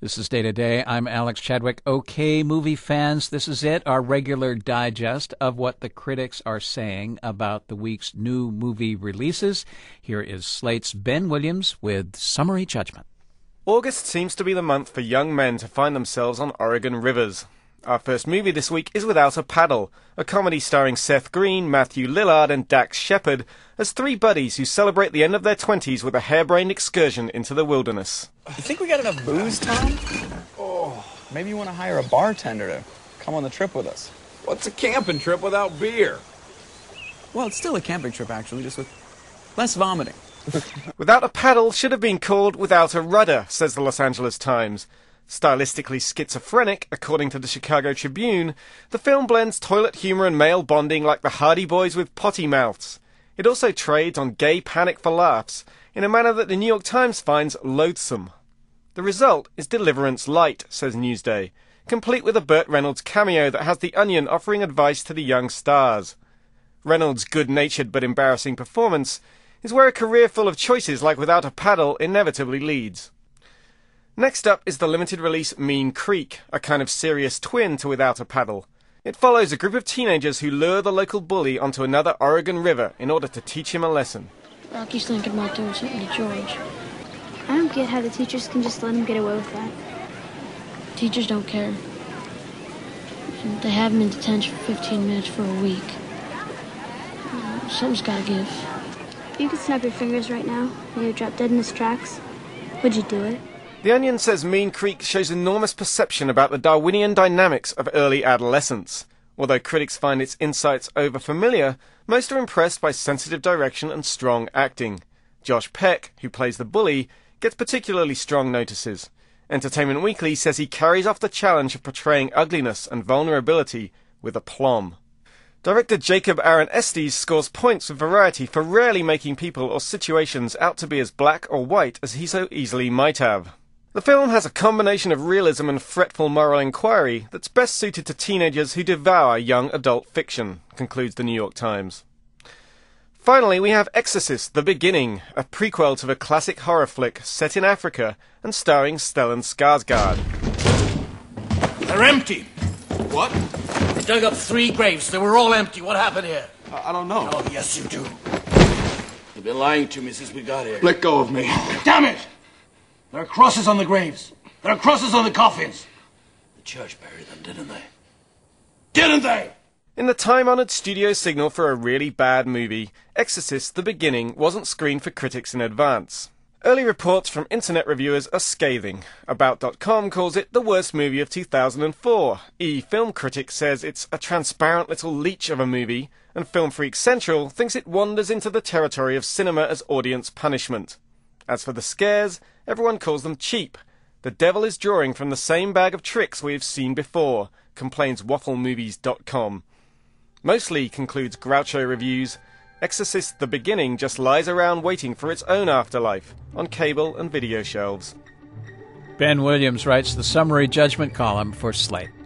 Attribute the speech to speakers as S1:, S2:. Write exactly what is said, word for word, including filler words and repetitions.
S1: This is Day to Day. I'm Alex Chadwick. Okay, movie fans, this is it, our regular digest of what the critics are saying about the week's new movie releases. Here is Slate's Ben Williams with Summary Judgment.
S2: August seems to be the month for young men to find themselves on Oregon rivers. Our first movie this week is Without a Paddle, a comedy starring Seth Green, Matthew Lillard and Dax Shepard as three buddies who celebrate the end of their twenties with a harebrained excursion into the wilderness.
S3: You think we got enough booze, Tom? Oh, maybe you want to hire a bartender to come on the trip with us.
S4: What's a camping trip without beer?
S3: Well, it's still a camping trip, actually, just with less vomiting.
S2: Without a Paddle should have been called Without a Rudder, says the Los Angeles Times. Stylistically schizophrenic, according to the Chicago Tribune, the film blends toilet humor and male bonding like the Hardy Boys with potty mouths. It also trades on gay panic for laughs in a manner that the New York Times finds loathsome. The result is Deliverance Light, says Newsday, complete with a Burt Reynolds cameo that has The Onion offering advice to the young stars. Reynolds' good-natured but embarrassing performance is where a career full of choices like Without a Paddle inevitably leads. Next up is the limited release Mean Creek, a kind of serious twin to Without a Paddle. It follows a group of teenagers who lure the local bully onto another Oregon river in order to teach him a lesson.
S5: Rocky's thinking about doing something to George. I don't get how the teachers can just let him get away with that. Teachers don't care. They have him in detention for fifteen minutes for a week. Something's gotta give.
S6: If you could snap your fingers right now and you drop dead in his tracks, would you do it?
S2: The Onion says Mean Creek shows enormous perception about the Darwinian dynamics of early adolescence. Although critics find its insights overfamiliar, most are impressed by sensitive direction and strong acting. Josh Peck, who plays the bully, gets particularly strong notices. Entertainment Weekly says he carries off the challenge of portraying ugliness and vulnerability with aplomb. Director Jacob Aaron Estes scores points with Variety for rarely making people or situations out to be as black or white as he so easily might have. The film has a combination of realism and fretful moral inquiry that's best suited to teenagers who devour young adult fiction, concludes the New York Times. Finally, we have Exorcist: The Beginning, a prequel to the classic horror flick set in Africa and starring Stellan Skarsgård.
S7: They're empty.
S4: What?
S7: They dug up three graves. They were all empty. What happened here?
S4: I, I don't know.
S7: Oh, yes, you do. You've been lying to me since we got here.
S4: Let go of me.
S7: Damn it! There are crosses on the graves. There are crosses on the coffins. The church buried them, didn't they? Didn't they?
S2: In the time-honoured studio signal for a really bad movie, Exorcist: The Beginning wasn't screened for critics in advance. Early reports from internet reviewers are scathing. About dot com calls it the worst movie of two thousand four. E! Film Critic says it's a transparent little leech of a movie, and Film Freak Central thinks it wanders into the territory of cinema as audience punishment. As for the scares, everyone calls them cheap. The devil is drawing from the same bag of tricks we have seen before, complains waffle movies dot com. Mostly, concludes Groucho Reviews, Exorcist: The Beginning just lies around waiting for its own afterlife on cable and video shelves.
S1: Ben Williams writes the Summary Judgment column for Slate.